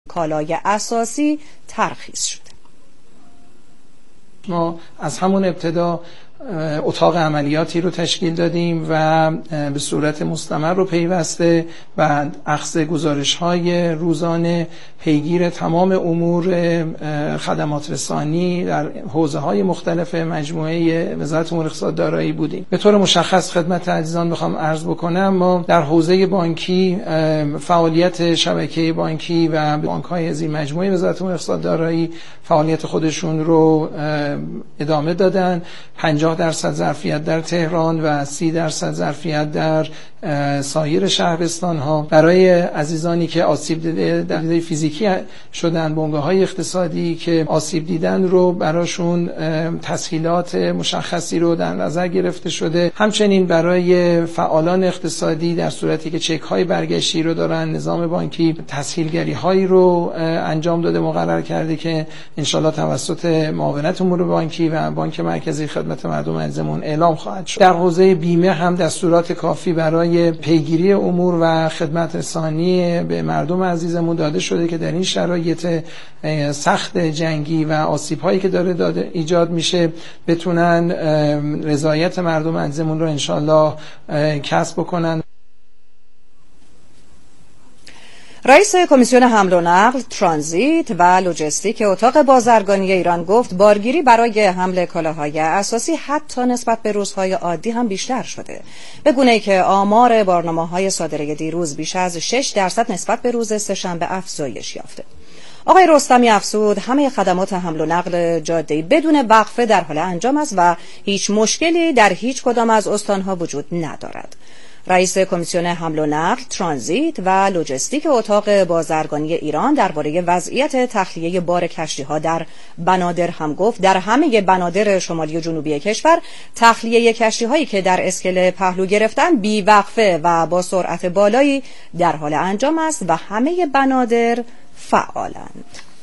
کالای اساسی ترخیص شده. ما از همون ابتدا اتاق عملیاتی رو تشکیل دادیم و به صورت مستمر رو پیوسته و اخذ گزارش‌های روزانه پیگیر تمام امور خدمات رسانی در حوزه‌های مختلف مجموعه وزارت امور اقتصاد دارایی بودیم. به طور مشخص خدمت عزیزان میخوام عرض بکنم ما در حوزه بانکی فعالیت شبکه بانکی و بانک‌های زیر مجموعه وزارت امور اقتصاد دارایی فعالیت خودشون رو ادامه دادن. 50% ظرفیت در تهران و 30% ظرفیت در سایر شهرستان‌ها. برای عزیزانی که آسیب دیده در حوزه فیزیکی شدن، بنگاه‌های اقتصادی که آسیب دیدن رو براشون تسهیلات مشخصی رو در نظر گرفته شده. همچنین برای فعالان اقتصادی در صورتی که چک‌های برگشتی رو دارن، نظام بانکی تسهیلگری‌هایی رو انجام داده، مقرر کرده که انشالله توسط معاونت امور بانکی و بانک مرکزی خدمت مردم عزیزمون اعلام خواهد شد. در حوزه بیمه هم دستورات کافی برای پیگیری امور و خدمت رسانی به مردم عزیزمون داده شده که در این شرایط سخت جنگی و آسیب‌هایی که داره ایجاد میشه بتونن رضایت مردم عزیزمون رو انشالله کسب بکنن. رئیس کمیسیون حمل و نقل، ترانزیت و لوجستیک اتاق بازرگانی ایران گفت بارگیری برای حمل کالاهای اساسی حتی نسبت به روزهای عادی هم بیشتر شده، به گونه‌ای که آمار بارنامه‌های صادره دیروز بیش از 6% نسبت به روز سه‌شنبه افزایش یافته. آقای رستمی افزود همه خدمات حمل و نقل جاده‌ای بدون وقفه در حال انجام است و هیچ مشکلی در هیچ کدام از استان‌ها وجود ندارد. رئیس کمیسیون حمل و نقل، ترانزیت و لوجستیک اتاق بازرگانی ایران درباره وضعیت تخلیه بار کشتی‌ها در بنادر هم گفت در همه بنادر شمالی و جنوبی کشور تخلیه کشتی‌هایی که در اسکله پهلو گرفتن بی‌وقفه و با سرعت بالایی در حال انجام است و همه بنادر فعالند.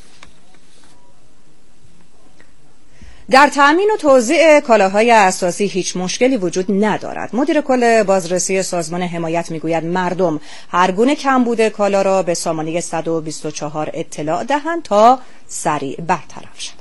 در تأمین و توزیع کالاهای اساسی هیچ مشکلی وجود ندارد. مدیر کل بازرسی سازمان حمایت میگوید مردم هر گونه کمبود کالا را به سامانه 124 اطلاع دهند تا سریع برطرف شود.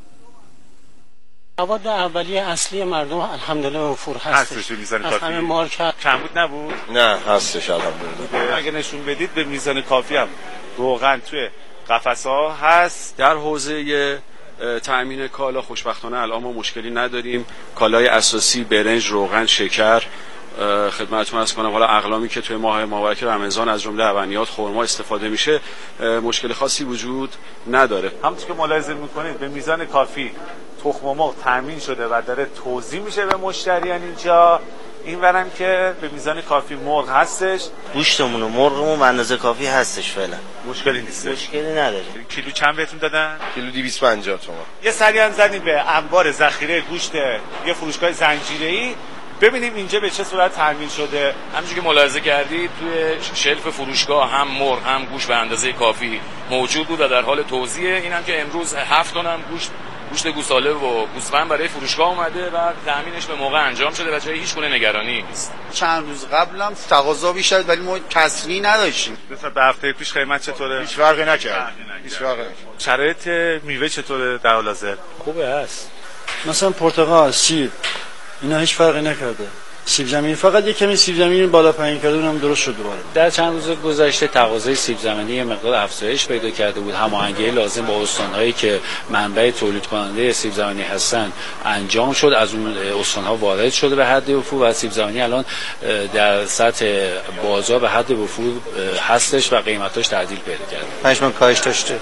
مواد اولیه اصلی مردم الحمدلله موفور هستش. از همه مارکت کمبود نبود؟ نه هستش الحمدلله. اگه نشون بدید به میزان کافی هم روغن توی قفس‌ها هست. در حوزه تأمین کالا خوشبختانه الان ما مشکلی نداریم. کالای اساسی برنج، روغن، شکر خدمتتون عرض کنم. حالا اقلامی که توی ماه مبارک رمضان از جمله لبنیات، خرما استفاده میشه مشکل خاصی وجود نداره. همونطور که ملاحظه میکنید به میزان کافی تخم مرغ تامین شده و داره توزیع میشه به مشتریان اینجا. این ورم که به میزان کافی مرغ هستش، گوشتمون و مرغمون به اندازه کافی هستش. فعلا مشکلی نیست. مشکلی نداره. کیلو چند بهتون دادن؟ کیلو 250 تومان. یه سری هم زدیم به انبار ذخیره گوشت یه فروشگاه زنجیره‌ای ببینیم اینجا به چه صورت تامین شده. همونجوری که ملاحظه کردید توی شلف فروشگاه هم مرغ هم گوشت به اندازه کافی موجود بود و در حال توزیع. اینم که امروز 7 تن هم گوشت گوساله و گوسفند برای فروشگاه اومده و تامینش به موقع انجام شده و جای هیچ گونه نگرانی نیست. چند روز قبلم تقاضا بیشتر ولی ما کسری نداشتیم. نسبت به هفته پیش قیمت چطوره؟ هیچ فرقی نکرد. هیچ فرقی نکرد. شرایط میوه چطوره در حال حاضر؟ خوبه هست. مثلا پرتقال، سیب اینا هیچ فرقی نکرده. سیب زمینی فقط یک کمی سیب زمینی بالا پایین کرده اونم درست شد دوباره. در چند روز گذشته تقاضای سیب زمینی یه مقدار افزایش پیدا کرده بود. هماهنگی لازم با استان‌هایی که منبع تولید کننده سیب زمینی هستن انجام شد. از اون استان‌ها وارد شده به حد وفور و سیب زمینی الان در سطح بازار به حد وفور هستش و قیمتاش تعدیل پیدا کرده. پنجمان کاهش داشته.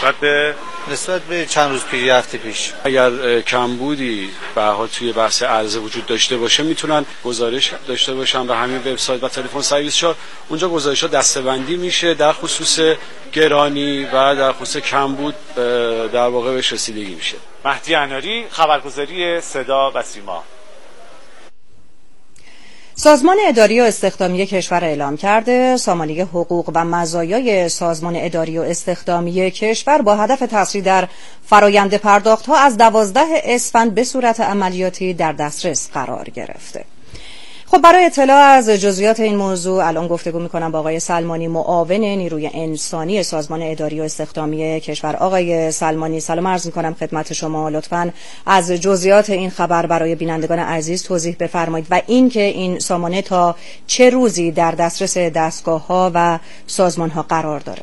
نسبت به چند روز پیش هفته پیش. اگر کمبودی به حال توی بحث عرضه وجود داشته باشه میتونن گزارش داشته باشن به همین وبسایت و تلفن سرویس 4. اونجا گزارش‌ها دسته‌بندی میشه در خصوص گرانی و در خصوص کمبود در واقع بهش رسیدگی میشه. مهدی اناری، خبرگزاری صدا و سیما. سازمان اداری و استخدامی کشور اعلام کرده سامانه حقوق و مزایای سازمان اداری و استخدامی کشور با هدف تسریع در فرایند پرداخت‌ها از 12 اسفند به صورت عملیاتی در دسترس قرار گرفته. خب برای اطلاع از جزئیات این موضوع الان گفتگو می‌کنم با آقای سلمانی، معاون نیروی انسانی سازمان اداری و استخدامی کشور. آقای سلمانی سلام عرض می‌کنم خدمت شما. لطفاً از جزئیات این خبر برای بینندگان عزیز توضیح بفرمایید و اینکه این سامانه تا چه روزی در دسترس دستگاه‌ها و سازمان‌ها قرار داره.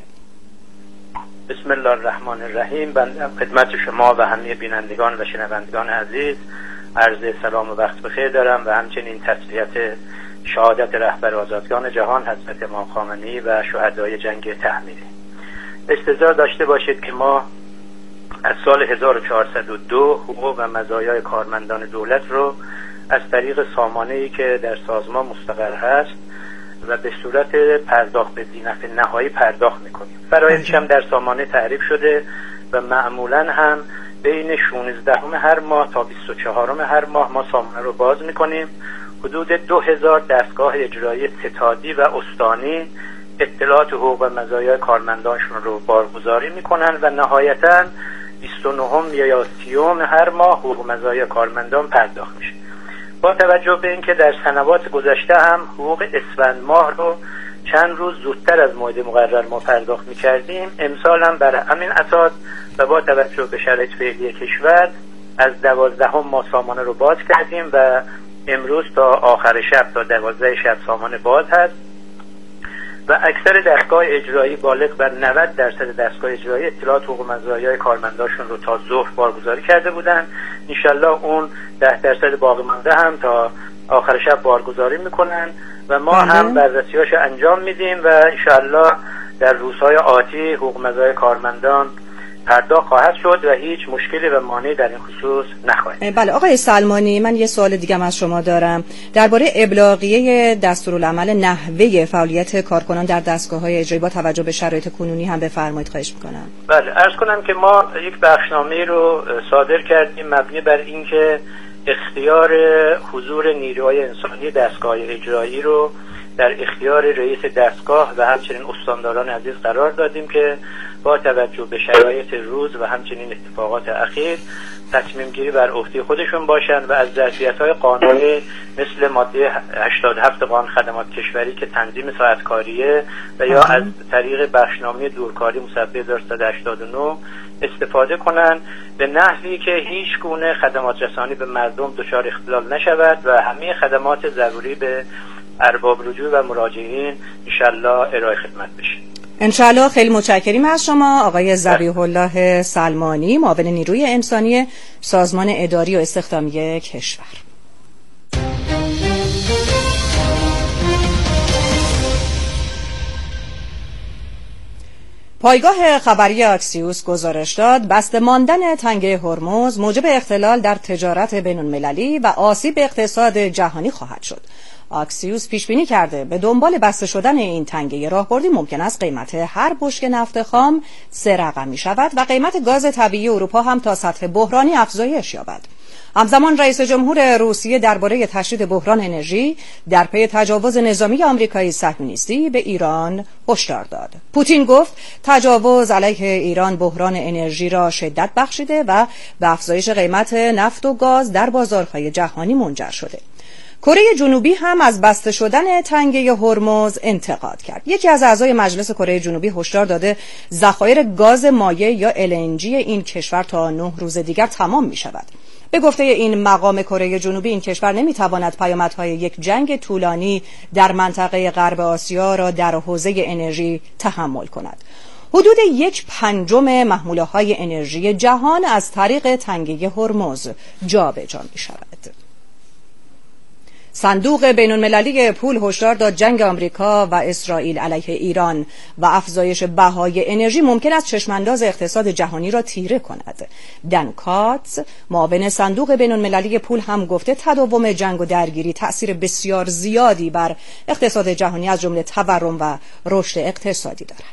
بسم الله الرحمن الرحیم. بنده خدمت شما و همه بینندگان و شنوندگان عزیز عرض سلام و وقت بخیر دارم و همچنین تسلیت شهادت رهبر آزادگان جهان حضرت امام خامنه‌ای و شهدای جنگ تحمیلی. استظهار داشته باشید که ما از سال 1402 حقوق و مزایای کارمندان دولت رو از طریق سامانه‌ای که در سازمان مستقر هست و به صورت پرداخت به ذینفع نهایی پرداخت میکنیم. فرایضش هم در سامانه تعریف شده و معمولا هم بین 16 هر ماه تا 24 هر ماه ما سامانه رو باز میکنیم. حدود 2000 دستگاه اجرایی ستادی و استانی اطلاعات حقوق و مزایای کارمندانشون رو بارگذاری میکنن و نهایتاً 29 یا 30 هر ماه حقوق و مزایای کارمندان پرداخت میشه. با توجه به اینکه در سنوات گذشته هم حقوق اسفند ماه رو چند روز زودتر از موعد مقرر ما پرداخت می‌کردیم، امسال هم بر همین اساس و با توجه به شرایط فعلی کشور از 12 ما سامانه رو باز کردیم و امروز تا آخر شب تا 12 شب سامانه باز هست و اکثر دستگاه اجرایی بالغ بر 90% دستگاه اجرایی اطلاعات حقوق و مزایای کارمنداشون رو تا ظهر بارگذاری کرده بودن. انشالله اون 10% باقی مانده هم تا آخر شب بارگذاری میکنن و ما هم بررسی‌هاش انجام میدیم و انشالله در روزهای آتی حقوق و مزایای کارمندان پرداخت خواهد شد و هیچ مشکلی و مانعی در این خصوص نخواهد. بله آقای سلمانی، من یه سوال دیگه از شما دارم درباره ابلاغیه دستورالعمل نحوه فعالیت کارکنان در دستگاه‌های اجرایی با توجه به شرایط کنونی هم بفرمایید خواهش می‌کنم. بله عرض کنم که ما یک بخشنامه رو صادر کردیم مبنی بر اینکه اختیار حضور نیروهای انسانی دستگاه اجرایی رو در اختیار رئیس دستگاه و همچنین استانداران عزیز قرار دادیم که با توجه به شرایط روز و همچنین اتفاقات اخیر تصمیم گیری بر عهده خودشون باشن و از ظرفیت‌های قانونی مثل ماده 87 قانون خدمات کشوری که تنظیم ساعت کاریه و یا از طریق بخشنامه دورکاری مصوبه 1189 استفاده کنن به نحوی که هیچ گونه خدمات رسانی به مردم دچار اختلال نشود و همه خدمات ضروری به ارباب رجوع و مراجعین انشالله ارائه خدمت بشه. انشالله. خیلی متشکریم از شما آقای ذبیح الله سلمانی، معاون نیروی انسانی سازمان اداری و استخدامی کشور. پایگاه خبری اکسیوس گزارش داد بسته ماندن تنگه هرمز موجب اختلال در تجارت بین‌المللی و آسیب اقتصاد جهانی خواهد شد. اکسیوس پیش بینی کرده به دنبال بسته شدن این تنگه راهبردی ممکن است قیمت هر بشکه نفت خام 3 رقمی شود و قیمت گاز طبیعی اروپا هم تا سطح بحرانی افزایش یابد. همزمان رئیس جمهور روسیه درباره تشدید بحران انرژی در پی تجاوز نظامی آمریکایی صهیونیستی به ایران هشدار داد. پوتین گفت تجاوز علیه ایران بحران انرژی را شدت بخشیده و به افزایش قیمت نفت و گاز در بازارهای جهانی منجر شده. کره جنوبی هم از بسته شدن تنگه هرمز انتقاد کرد. یکی از اعضای مجلس کره جنوبی هشدار داده ذخایر گاز مایع یا LNG این کشور تا 9 روز دیگر تمام می شود. به گفته این مقام کره جنوبی این کشور نمیتواند پیامدهای یک جنگ طولانی در منطقه غرب آسیا را در حوزه انرژی تحمل کند. حدود 1/5 محموله‌های انرژی جهان از طریق تنگه هرمز جابجا می شود. صندوق بین‌المللی پول هشدار داد جنگ آمریکا و اسرائیل علیه ایران و افزایش بهای انرژی ممکن است چشمانداز اقتصاد جهانی را تیره کند. دن کاتز معاون صندوق بین‌المللی پول هم گفته تداوم جنگ و درگیری تأثیر بسیار زیادی بر اقتصاد جهانی از جمله تورم و رشد اقتصادی دارد.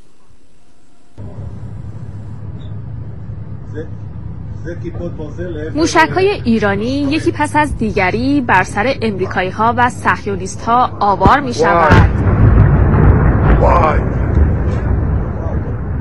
موشک‌های ایرانی یکی پس از دیگری بر سر امریکایی‌ها و صهیونیست‌ها آوار می‌شوند.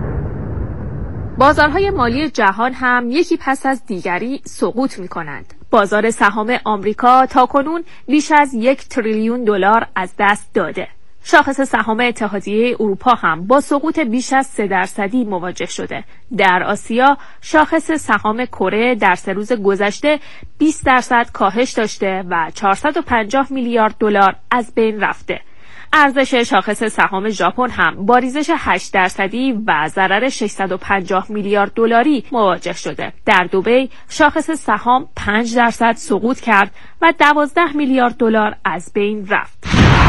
بازارهای مالی جهان هم یکی پس از دیگری سقوط می‌کنند. بازار سهام آمریکا تاکنون بیش از 1 تریلیون دلار از دست داده. شاخص سهام اتحادیه اروپا هم با سقوط بیش از 3% مواجه شده. در آسیا شاخص سهام کره در 3 روز گذشته 20% کاهش داشته و 450 میلیارد دلار از بین رفته. ارزش شاخص سهام ژاپن هم با ریزش 8% و ضرر 650 میلیارد دلاری مواجه شده. در دبی شاخص سهام 5% سقوط کرد و 12 میلیارد دلار از بین رفت.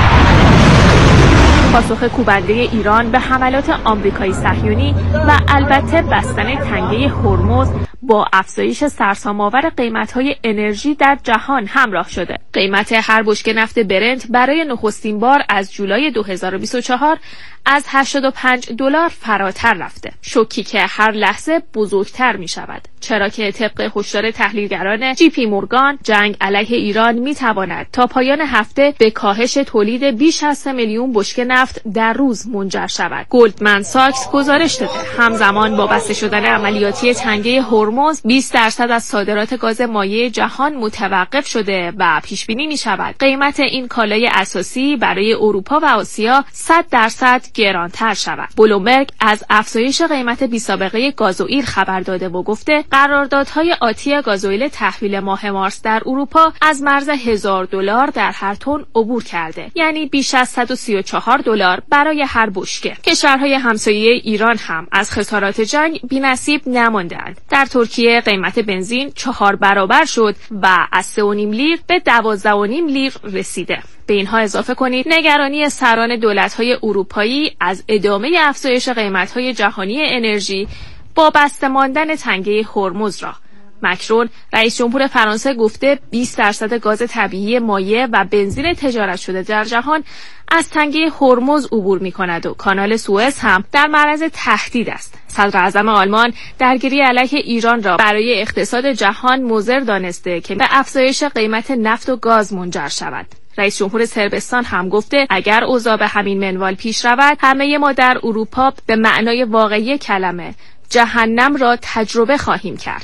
پاسخ کوبنده ایران به حملات آمریکایی صهیونی و البته بستن تنگه هرمز با افزایش سرسام‌آور قیمت‌های انرژی در جهان همراه شده. قیمت هر بشکه نفت برنت برای نخستین بار از جولای 2024 از 85 دلار فراتر رفته. شوکی که هر لحظه بزرگتر می شود. چرا که طبق هشدار تحلیلگران جی پی مورگان جنگ علیه ایران می تواند تا پایان هفته به کاهش تولید بیش از 3 میلیون بشکه نفت در روز منجر شود. گلدمن ساکس گزارش داده همزمان با بسته شدن عملیاتی تنگه هرمز 20% از صادرات گاز مایع جهان متوقف شده و پیش بینی می شود قیمت این کالای اساسی برای اروپا و آسیا 100% گرانتر شود. بلومبرگ از افزایش قیمت بی‌سابقه گازوئیل خبر داده و گفته قراردادهای آتی گازوئیل تحویل ماه مارس در اروپا از مرز $1000 در هر تن عبور کرده، یعنی بیش از 134 دلار برای هر بشکه. کشورهای همسایه ایران هم از خسارات جنگ بی‌نصیب نماندند. در ترکیه قیمت بنزین 4 برابر شد و از 3.5 لیر به 12.5 لیر رسیده. به اینها اضافه کنید نگرانی سران دولت‌های اروپایی از ادامه افزایش قیمت‌های جهانی انرژی با بسته ماندن تنگه هرمز را. مکرون رئیس جمهور فرانسه گفته 20% گاز طبیعی مایع و بنزین تجارت شده در جهان از تنگه هرمز عبور می‌کند و کانال سوئز هم در معرض تهدید است. صدر اعظم آلمان درگیری علیه ایران را برای اقتصاد جهان مضر دانسته که به افزایش قیمت نفت و گاز منجر شود. رئیس جمهور صربستان هم گفته اگر اوضاع به همین منوال پیش رود همه ما در اروپا به معنای واقعی کلمه جهنم را تجربه خواهیم کرد.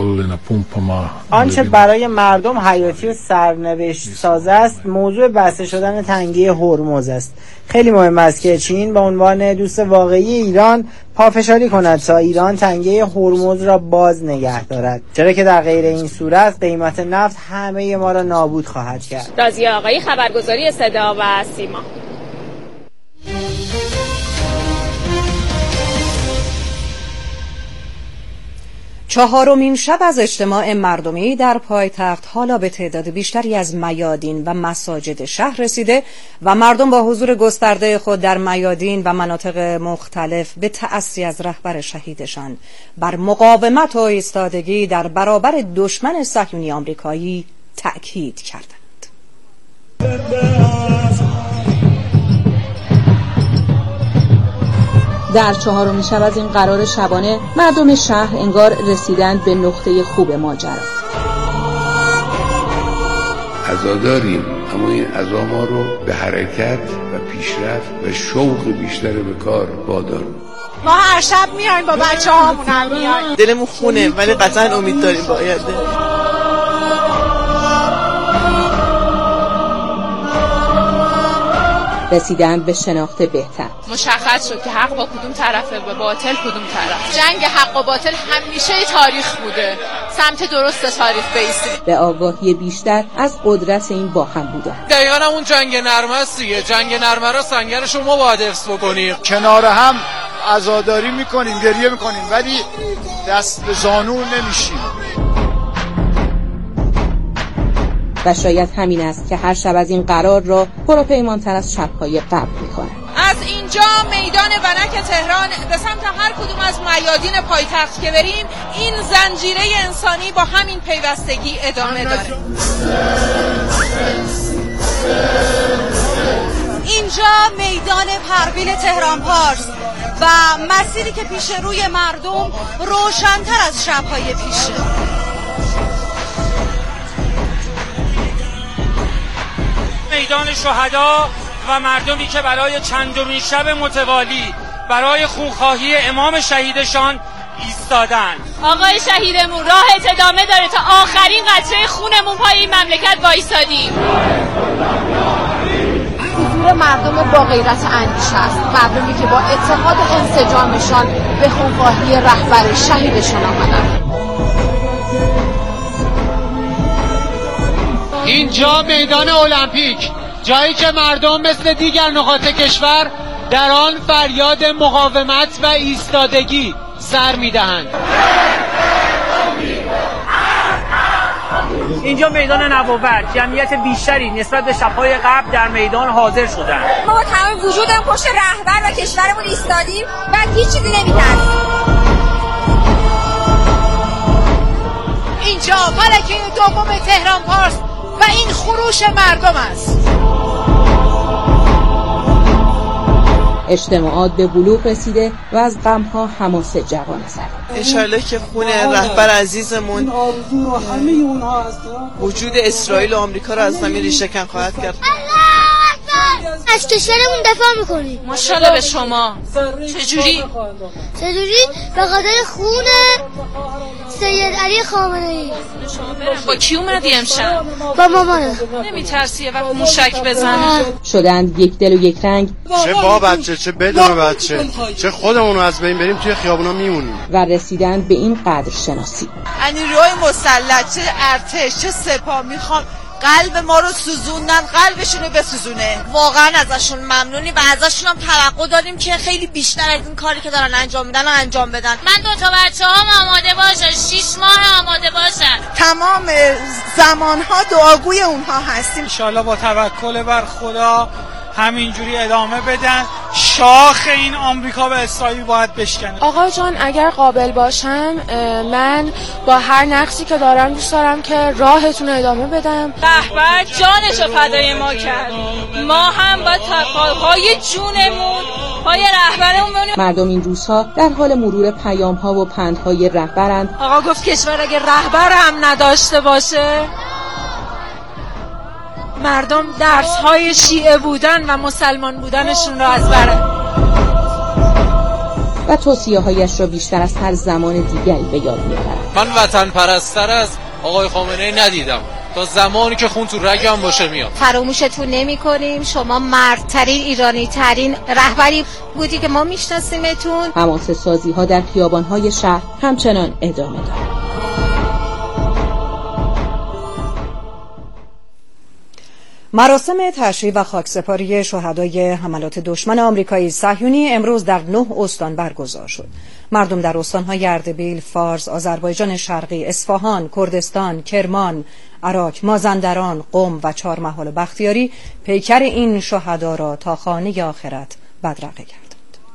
آنچه برای مردم حیاتی و سرنوشت ساز است موضوع بسته شدن تنگه هرمز است. خیلی مهم است که چین به عنوان دوست واقعی ایران پافشاری کند تا ایران تنگه هرمز را باز نگه دارد، چرا که در غیر این صورت قیمت نفت همه ما را نابود خواهد کرد. رازیه آقایی، خبرگزاری صدا و سیما. چهارمین شب از اجتماع مردمی در پایتخت حالا به تعداد بیشتری از میادین و مساجد شهر رسیده و مردم با حضور گسترده خود در میادین و مناطق مختلف به تأسی از رهبر شهیدشان بر مقاومت و ایستادگی در برابر دشمن صهیونی آمریکایی تأکید کردند. در چهارمین شب از این قرار شبانه مردم شهر انگار رسیدند به نقطه خوب ماجرا. عزاداریم، اما این عزا ما رو به حرکت و پیشرفت و شوق بیشتر به کار وادار. ما هر شب میایم با بچه‌هامون هم میایم. دلمون خونه ولی قطعا امید داریم با آینده. رسیدند به شناخت بهتر. مشخص شد که حق با کدوم طرفه و باطل کدوم طرف. جنگ حق و باطل همیشه تاریخ بوده. سمت درست تاریخ بیستیم. به آگاهی بیشتر از قدرت این با هم بودن. دقیقاً همون جنگ نرمه است دیگه. جنگ نرمه را سنگرش ما باید حفظ بکنیم. کنار هم عزاداری میکنیم، گریه میکنیم، ولی دست به زانو نمیشیم. و شاید همین است که هر شب از این قرار را پروپیمان‌تر از شب‌های قبل می‌کند. از اینجا میدان ونک تهران به سمت هر کدوم از میادین پایتخت که بریم این زنجیره انسانی با همین پیوستگی ادامه داره. اینجا میدان پرویل تهران پارس و مسیری که پیش روی مردم روشن‌تر از شب‌های پیشه. میدان شهدا و مردمی که برای چندمین شب متوالی برای خونخواهی امام شهیدشان ایستادن. آقای شهیدمون راهت ادامه داره، تا آخرین قطره خونمون پای این مملکت وایسادیم. حضور مردم با غیرت اندیشه است، مردمی که با اتحاد و انسجامشان به خونخواهی رهبر شهیدشان آمدند. اینجا میدان المپیک، جایی که مردم مثل دیگر نقاط کشور در آن فریاد مقاومت و ایستادگی سر میدهند. اینجا میدان نوآورد، جمعیت بیشتری نسبت به شب‌های قبل در میدان حاضر شدند. ما با تمام وجودم پشت رهبر و کشورمون ایستادیم و هیچ چیزی نمی‌ترسیم. اینجا ملکه دوم تهران پارس و این خروش مردم است. اجتماعات به بلوغ رسیده و از غم‌ها حماسه جوانه زد. انشالله که خون رهبر عزیزمون وجود اسرائیل و آمریکا را از زمین ریشه‌کن خواهد کرد. از کشورمون دفاع میکنیم. ماشاءالله به شما. چجوری؟ به خاطر خون سید علی خامنه‌ای. با کی اومدی امشب؟ با مامانم. نمیترسی یه وقت موشک بزنه؟ شدند یک دل و یک رنگ، چه با بچه چه بدون بچه، چه خودمون رو از بین بریم توی خیابونا میمونیم، و رسیدند به این قدر شناسی. نیروهای مسلح، چه ارتش چه سپاه میخوان قلب ما رو سوزوندن، قلبشون رو بسوزونه. واقعا ازشون ممنونیم و ازشون هم توقع داریم که خیلی بیشتر از این کاری که دارن انجام میدن و انجام بدن. من 2 تا بچه‌هام آماده باشن، 6 ماه آماده باشن. تمام زمانها دعاگوی اونها هستیم. ان شاءالله با توکل بر خدا همینجوری ادامه بدن. شاخ این آمریکا به اسرائیل باید بشکنه. آقا جان اگر قابل باشم من با هر نقصی که دارم دوست دارم که راهتون رو ادامه بدم. رهبر جانشو فدای ما کرد، ما هم با پای جونمون پای رهبرمون بمونیم. مردم این روزها در حال مرور پیام‌ها و پندهای رهبرند. آقا گفت کشور اگه رهبر هم نداشته باشه، مردم درس‌های شیعه بودن و مسلمان بودنشون رو از بره. و توصیه‌هایش را بیشتر از هر زمان دیگری به یاد می‌آورد. من وطن پرستر از آقای خامنه‌ای ندیدم، تا زمانی که خون تو رگم باشه میاد. فراموشتون نمی‌کنیم، شما مردترین ایرانی‌ترین رهبری بودی که ما میشناسیمتون. حماسه سازی‌ها در خیابان‌های شهر همچنان ادامه دارد. مراسم تشییع و خاکسپاری شهدای حملات دشمن آمریکایی صهیونی امروز در 9 استان برگزار شد. مردم در استان‌های اردبیل، فارس، آذربایجان شرقی، اصفهان، کردستان، کرمان، عراق، مازندران، قم و چهارمحال و بختیاری پیکر این شهدا را تا خانه آخرت بدرقه کردند.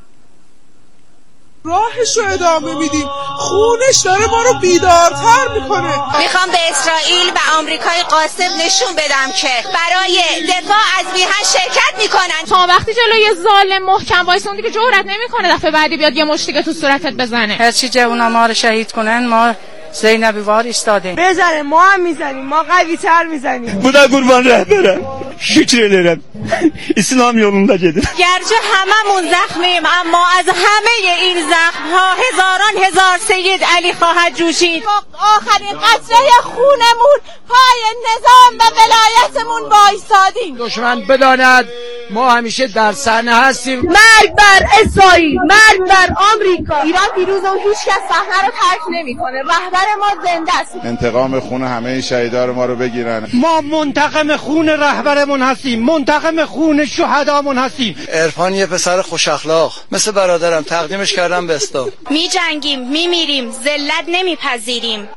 راهش رو ادامه میدیم، خونش داره ما رو بیدارتر میکنه. میخوام به اسرائیل و آمریکای قاصد نشون بدم که برای دفاع از میهن شرکت میکنن. تا وقتی جلوی ظالم محکم وایسوندی که جرئت نمیکنه دفعه بعدی بیاد یه مشتی تو صورتت بزنه. هرچی جوونا ما رو شهید کنن ما زینبی وار ایستادیم. بزنه ما هم میزنیم، ما قوی تر میزنیم. Bu da kurban rehbere. Şükür ederim. İslam yolunda gidin. گرچه هممون زخمیم اما از همه این زخم‌ها هزاران هزار سید علی خواهد جوشید. آخرین قطره خونمون پای نظام و ولایتمون وایسادیم. دشمن بداند ما همیشه در صحنه هستیم. مرگ بر اسرائیل، مرگ بر آمریکا. ایران پیروز و هیچ کس صحنه رو ترک نمی‌کنه. رهبر ما زنده است. انتقام خون همه شهیدان ما رو بگیرن. ما منتقم خون رهبرمون هستیم، منتقم خون شهدامون هستیم. عرفان یه پسر خوش اخلاق مثل برادرم تقدیمش کردم به اسلام. می جنگیم، می میریم، ذلت نمیپذیریم.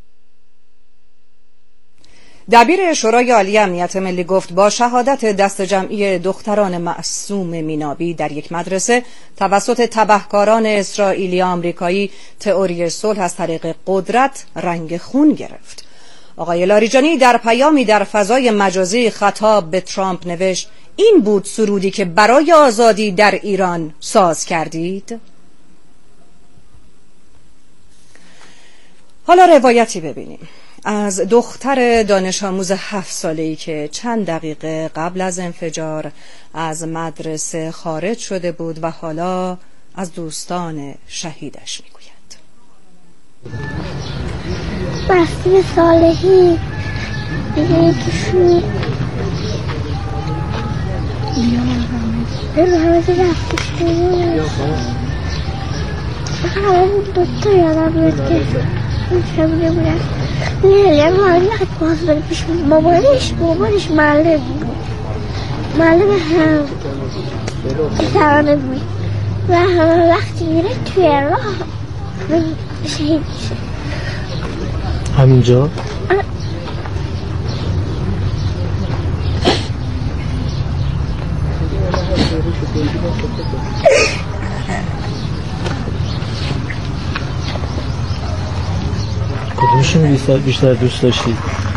دبیر شورای عالی امنیت ملی گفت با شهادت دست جمعی دختران معصوم مینابی در یک مدرسه توسط تبهکاران اسرائیلی آمریکایی تئوری صلح از طریق قدرت رنگ خون گرفت. آقای لاریجانی در پیامی در فضای مجازی خطاب به ترامپ نوشت: این بود سرودی که برای آزادی در ایران ساز کردید؟ حالا روایتی ببینیم از دختر دانش آموز 7 ساله‌ای که چند دقیقه قبل از انفجار از مدرسه خارج شده بود و حالا از دوستان شهیدش میگوید. رفتیم صالحی دیگه یکیشون همه رفتیم همه دوتا یادم میاد که اون شبونه بودن لیلی معلق باز بره پیش مامانش معلم بود معلم هم ترانه بود و همه وقتی میره توی راه شهید میشه همینجا؟ کدومشون بیشتر دوست داشتی؟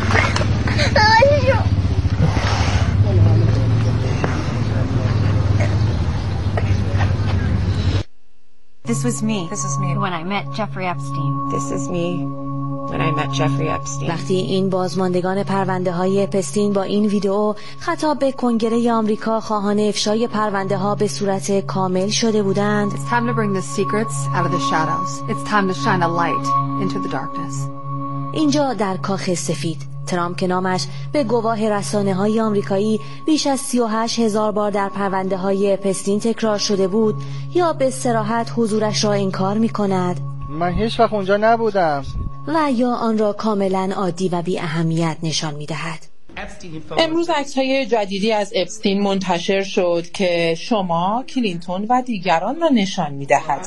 This was me. This is me when I met Jeffrey Epstein. This is me when I met Jeffrey Epstein. وقتی این بازماندگان پرونده های اپستین با این ویدئو خطاب به کنگره آمریکا خواهان افشای پرونده ها به صورت کامل شده بودند. It's time to bring the secrets out of the shadows. It's time to shine a light into the darkness. اینجا در کاخ سفید ترامپ که نامش به گواه رسانه‌های آمریکایی بیش از 38,000 بار در پرونده‌های اپستین تکرار شده بود یا به صراحت حضورش را انکار می‌کند. من هیچ وقت اونجا نبودم. و یا آن را کاملا عادی و بی اهمیت نشان می‌دهد. امروز عکس‌های جدیدی از اپستین منتشر شد که شما، کلینتون و دیگران را نشان می‌دهد.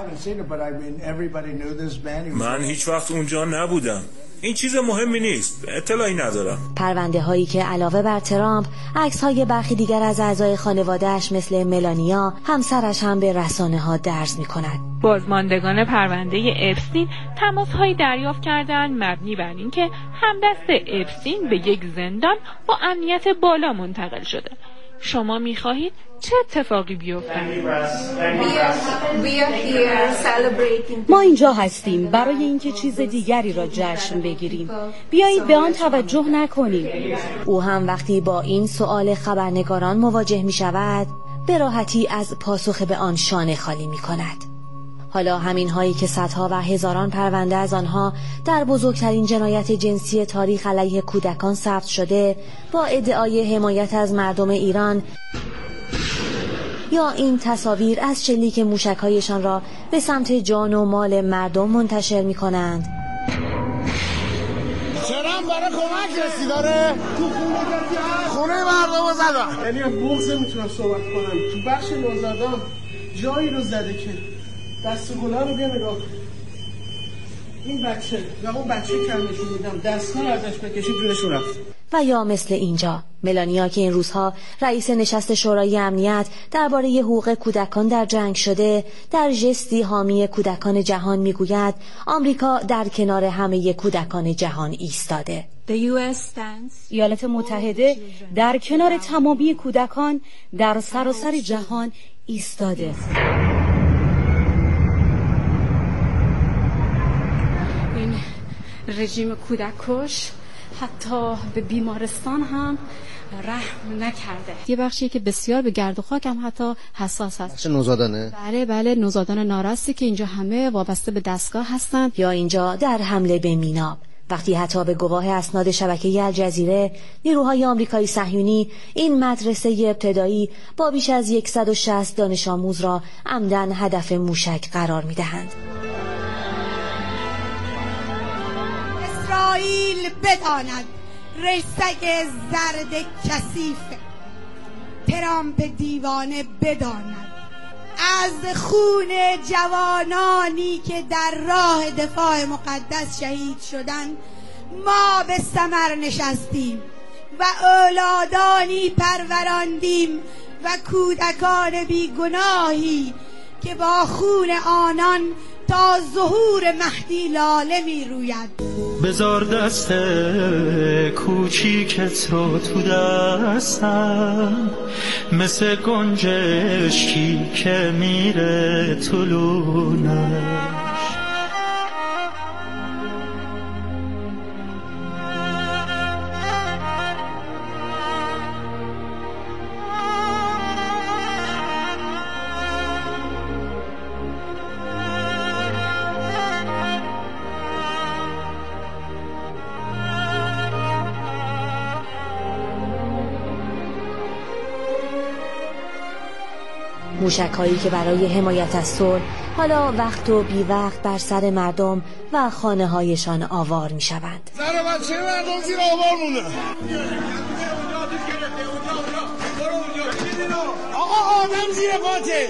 من هیچ وقت اونجا نبودم. این چیز مهمی نیست. اطلاعی ندارم. پرونده هایی که علاوه بر ترامپ عکس های برخی دیگر از اعضای خانواده‌اش مثل ملانیا همسرش هم به رسانه ها درز می کند. بازماندگان پرونده اپستین تماس هایی دریافت کردند مبنی بر اینکه همدست اپستین به یک زندان با امنیت بالا منتقل شده. شما می‌خواهید چه اتفاقی بیفته؟ ما اینجا هستیم برای اینکه چیز دیگری را جشن بگیریم. بیایید به آن توجه نکنیم. او هم وقتی با این سؤال خبرنگاران مواجه می‌شود، به راحتی از پاسخ به آن شانه خالی می‌کند. حالا همین هایی که صدها و هزاران پرونده از آنها در بزرگترین جنایت جنسی تاریخ علیه کودکان ثبت شده با ادعای حمایت از مردم ایران یا این تصاویر از شلیک موشک‌هایشان را به سمت جان و مال مردم منتشر می‌کنند. چرام برای کمک رسی داره؟ تو خونه مردم زدن. یعنی بغض میتونم صحبت کنم. تو بخش نوزادان جایی رو زده که دست گلا رو بیا نگاه کن. این بچه و اون بچه کم نشون میدم دستان ازش بکشید جونشون رفت. و یا مثل اینجا ملانیا که این روزها رئیس نشست شورای امنیت درباره حقوق کودکان در جنگ شده در ژستی حامی کودکان جهان میگوید آمریکا در کنار همه کودکان جهان ایستاده. ایالات متحده در کنار تمامی کودکان در سراسر جهان ایستاده. این رژیم کودکش حتی به بیمارستان هم رحم نکرده. یه بخشی که بسیار به گرد و خاک هم حتی حساس هست. چه نوزادانه؟ بله نوزادان ناراستی که اینجا همه وابسته به دستگاه هستند. یا اینجا در حمله به میناب وقتی حتی به گواه اسناد شبکه الجزیره نیروهای آمریکایی صهیونی این مدرسه ابتدایی با بیش از 160 دانش آموز را عمدن هدف موشک قرار می‌دهند. اسرائیل بداند رشتگ زرد کثیف ترامپ دیوانه بداند از خون جوانانی که در راه دفاع مقدس شهید شدند ما به ثمر نشستیم و اولادانی پروراندیم و کودکان بیگناهی که با خون آنان تا ظهور مهدی لاله می روید. بذار دست کوچیکت رو تو دستم مثل گنجشکی که میره تو لونش. موشک‌هایی که برای حمایت از صلح حالا وقت و بی وقت بر سر مردم و خانه‌هایشان آوار می‌شوند. زن و بچه مردم زیر آوار مونده. آقا آدم زیر قاطع.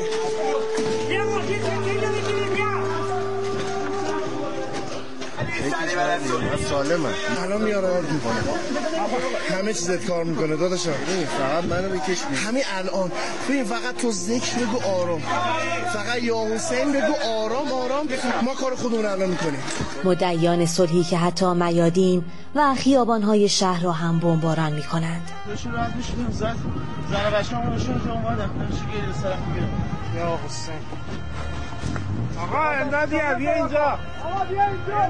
سالمه الان میاره میکنه همه چیزت کار میکنه داداشم. فقط منو بکش همین الان ببین فقط تو ذکر بگو آرام، فقط یا حسین بگو آرام آرام، ما کار خودمون الان میکنیم. مدعیان صلحی که حتی میادین و خیابان‌های شهر را هم بمباران میکنند. بشین راحت بشین زن و بچه‌مونشون که اومدن نمیشه گیری سرک میگیرم. یا حسین آقا امدادی بیا اینجا. آقا بیا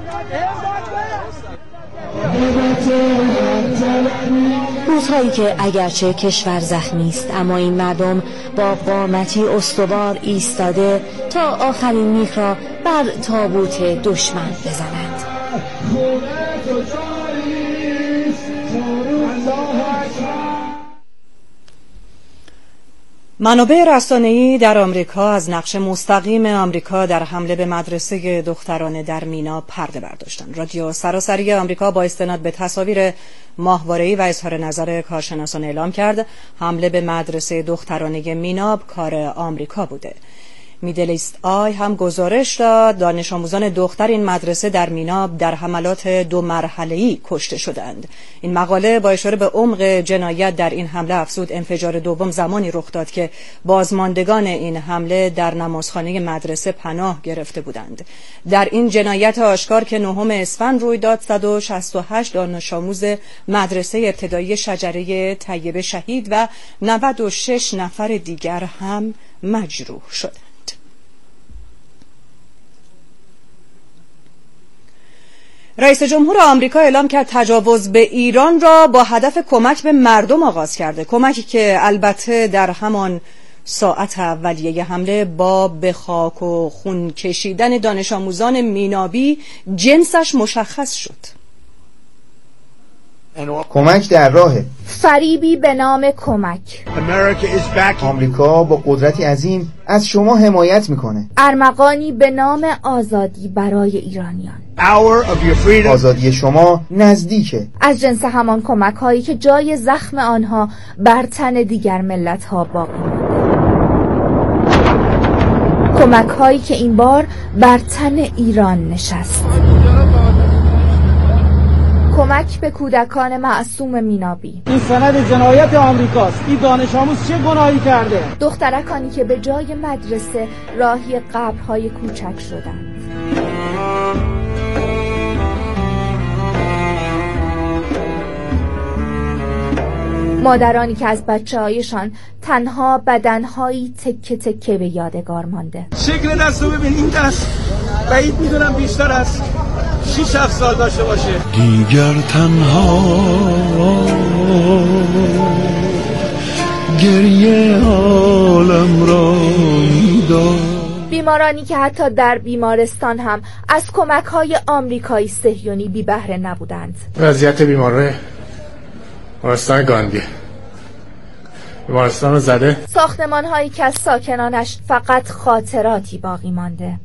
اینجا. روزهایی که اگرچه کشور زخمی است اما این مردم با قامتی استوار ایستاده تا آخرین میخ را بر تابوت دشمن بزنند. منابع رسانه‌ای در آمریکا از نقش مستقیم آمریکا در حمله به مدرسه دخترانه در مینا پرده برداشتند. رادیو سراسری آمریکا با استناد به تصاویر ماهواره‌ای و اظهار نظر کارشناسان اعلام کرد حمله به مدرسه دخترانه میناب کار آمریکا بوده. میدل ایست آی هم گزارش داد دانش آموزان دختر این مدرسه در میناب در حملات 2 مرحله‌ای کشته شدند. این مقاله با اشاره به عمق جنایت در این حمله افزود انفجار دوم زمانی رخ داد که بازماندگان این حمله در نمازخانه مدرسه پناه گرفته بودند. در این جنایت آشکار که 9 اسفند روی داد 168 دانش آموز مدرسه ابتدایی شجره طیبه شهید و 96 نفر دیگر هم مجروح شدند. رئیس جمهور آمریکا اعلام کرد تجاوز به ایران را با هدف کمک به مردم آغاز کرده. کمکی که البته در همان ساعت اولیه حمله با به خاک و خون کشیدن دانش آموزان مینابی جنسش مشخص شد. کمک در راهه. فریبی به نام کمک. آمریکا با قدرتی عظیم از شما حمایت میکنه. ارمغانی به نام آزادی برای ایرانیان. آزادی شما نزدیکه. از جنس همان کمک هایی که جای زخم آنها بر تن دیگر ملت ها باقی مانده. کمک هایی که این بار بر تن ایران نشست. کمک به کودکان معصوم مینابی. این سند جنایت آمریکاست. این دانش آموز چه گناهی کرده؟ دخترکانی که به جای مدرسه راهی قبرهای کوچک شدند. مادرانی که از بچه‌هایشان تنها بدنهایی تکه تکه به یادگار مانده. شکل دستو ببین، این دست بعید میدونم بیشتر از 6-7 سال داشته باشه. دیگر تنها گریه عالم را میداد. بیمارانی که حتی در بیمارستان هم از کمک‌های آمریکایی صهیونی بی بهره نبودند. وضعیت بیمارستان گاندی بیمارستان رو زده. ساختمان‌هایی که از ساکنانش فقط خاطراتی باقی مانده.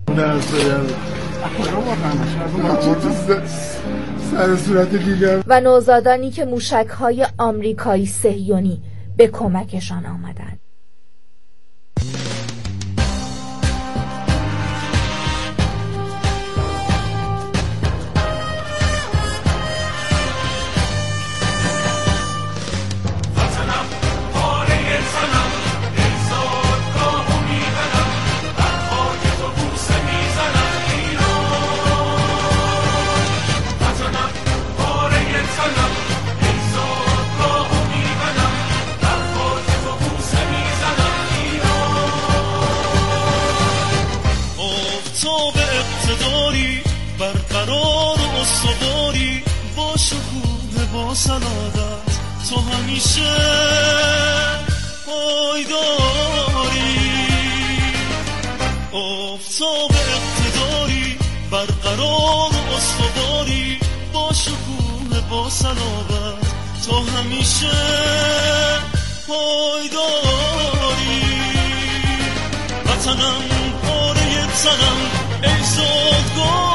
و نوزادانی که موشک‌های آمریکایی صهیونی به کمکشان آمدند. سلامت تو همیشه پایداری، آفتاب اقتداری، برقرار و استواری، با شکوه با سلامت تو همیشه پایداری. وطنم پاره زنم ای زادگاه